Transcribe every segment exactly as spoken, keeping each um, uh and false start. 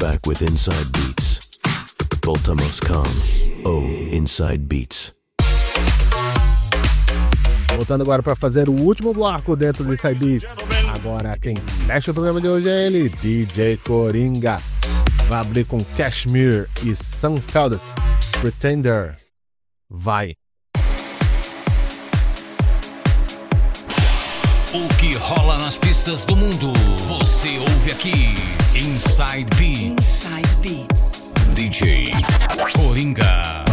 back with Inside Beats. Voltamos com o Inside Beats. Voltando agora para fazer o último bloco dentro do Inside Beats. Agora quem fecha o programa de hoje é ele, D J Coringa. Vai abrir com Kashmir e Sunfeldet, Pretender. Vai. O que rola nas pistas do mundo, você ouve aqui. Inside Beats. Inside Beats. D J Coringa.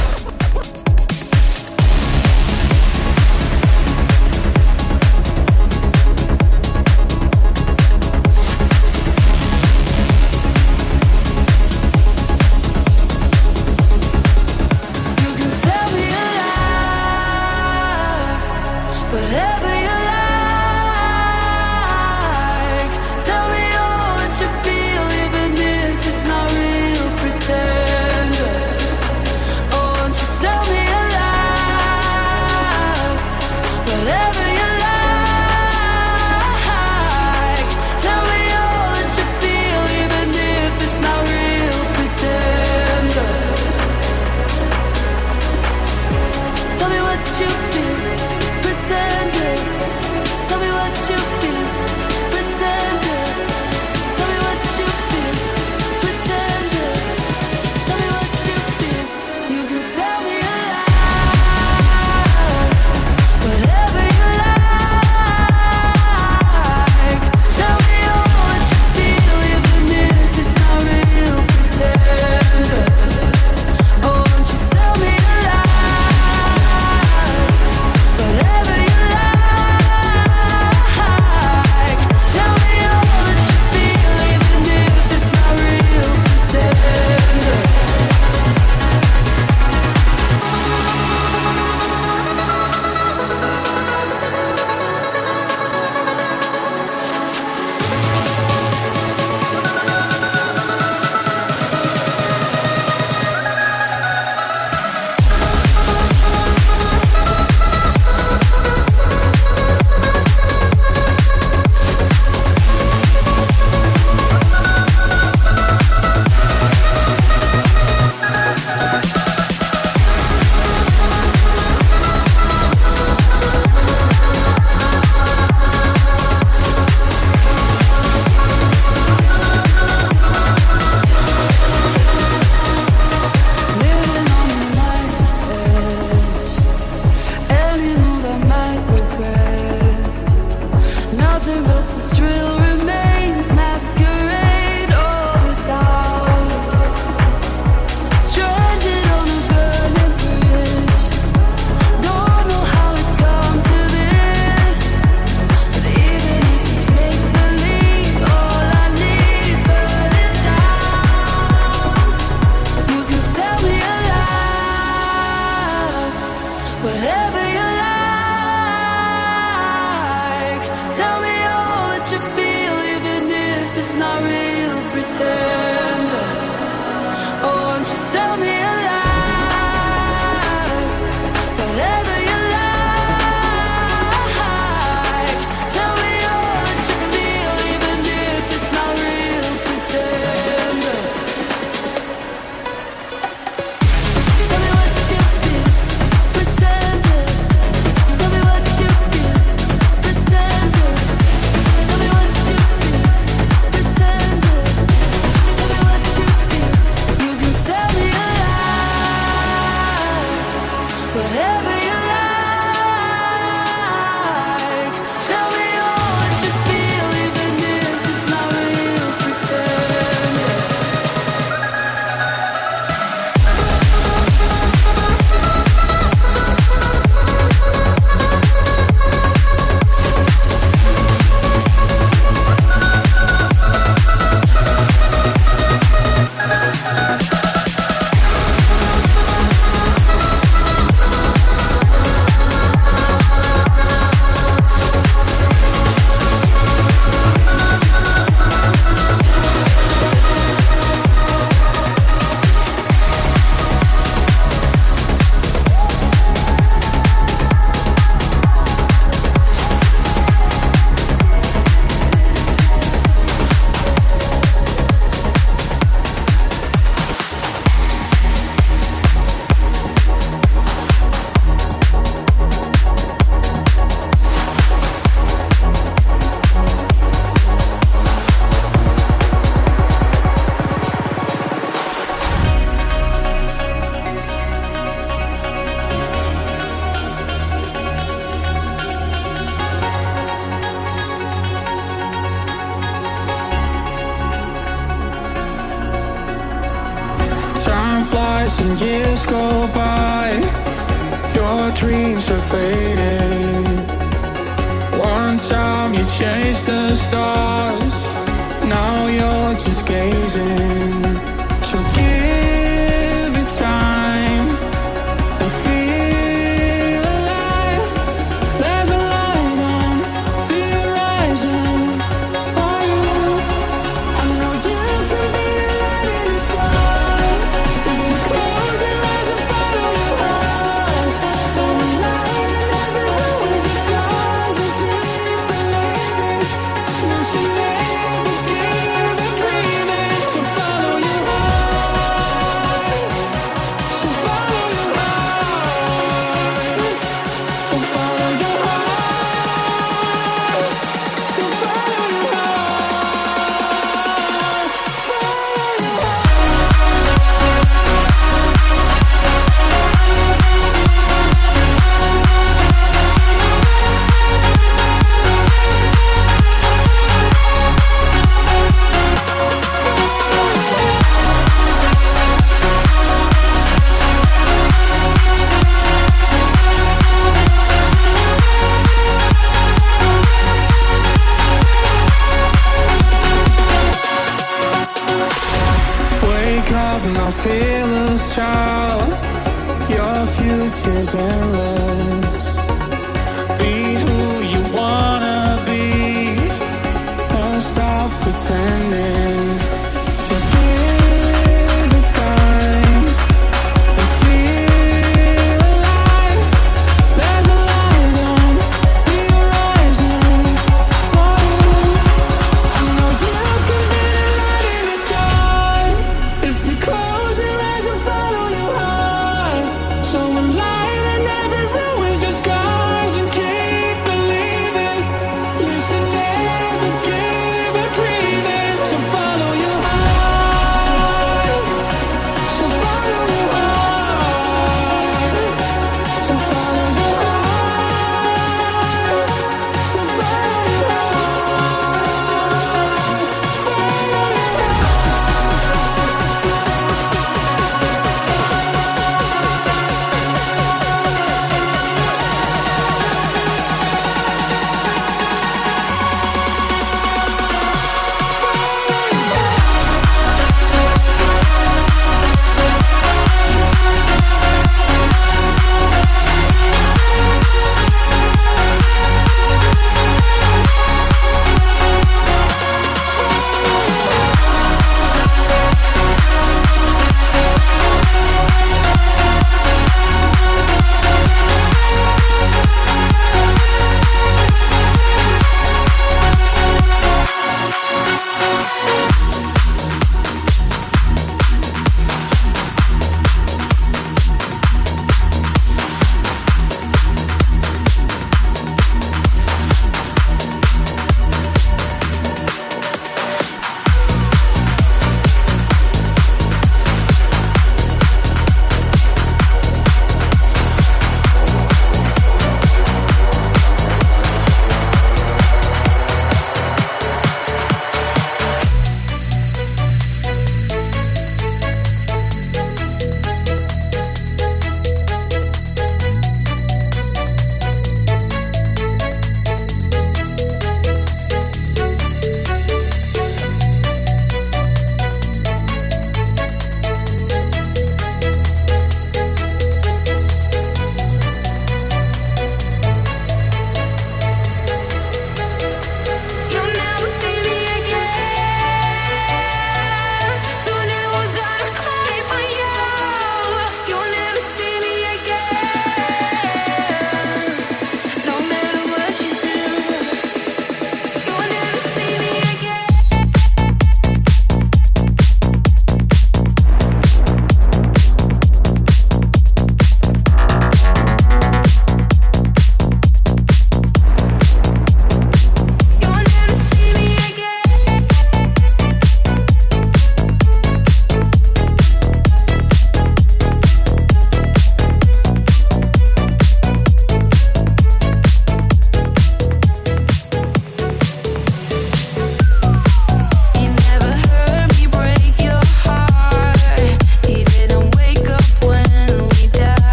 flies and years go by. Your dreams are fading. One time you chased the stars, now you're just gazing. So give it time and feel alive. There's a light on the horizon for you. I know you can be the light in the dark. If you close your eyes and follow your heart, so light in everywhere with the stars and keep believing. You should never give up dreaming. So follow your heart. So follow your heart. So follow your heart. So follow your wake up now, fearless child. Your future's endless. Be who you wanna be. Don't stop pretending. So give it time and feel alive. There's a light on the horizon for you. I know you can be the light in the dark. If you close your eyes and follow your heart, so a light in every room with your scars and keep believing. You should never give up dreaming. So follow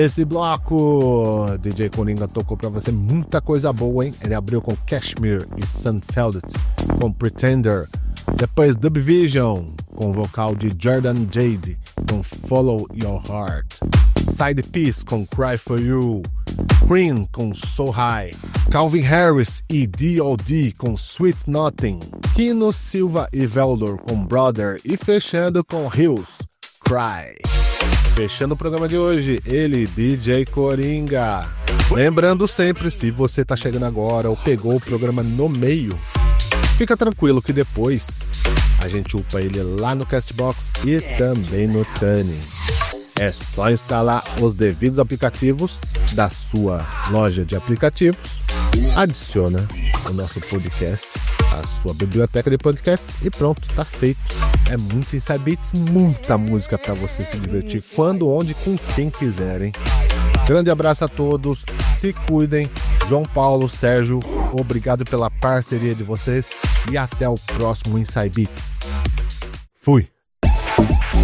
Nesse bloco, D J Coringa tocou pra você muita coisa boa, hein? Ele abriu com Kashmir e Sunfeldet, com Pretender. Depois Dub Vision, com o vocal de Jordan Jade, com Follow Your Heart. Side Piece, com Cry For You. Cream, com So High. Calvin Harris e D O D, com Sweet Nothing. Kino Silva e Veldor, com Brother. E fechando com Hills, Cry. Fechando o programa de hoje, ele, D J Coringa. Lembrando sempre, se você tá chegando agora ou pegou o programa no meio, fica tranquilo que depois a gente upa ele lá no Castbox e também no Tuning. É só instalar os devidos aplicativos da sua loja de aplicativos, adiciona o nosso podcast, a sua biblioteca de podcasts e pronto, tá feito. É muito Inside Beats, muita música para você se divertir quando, onde, com quem quiserem. Grande abraço a todos, se cuidem. João Paulo, Sérgio, obrigado pela parceria de vocês e até o próximo Inside Beats. Fui!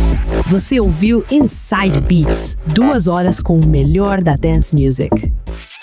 Você ouviu Inside Beats, duas horas com o melhor da dance music.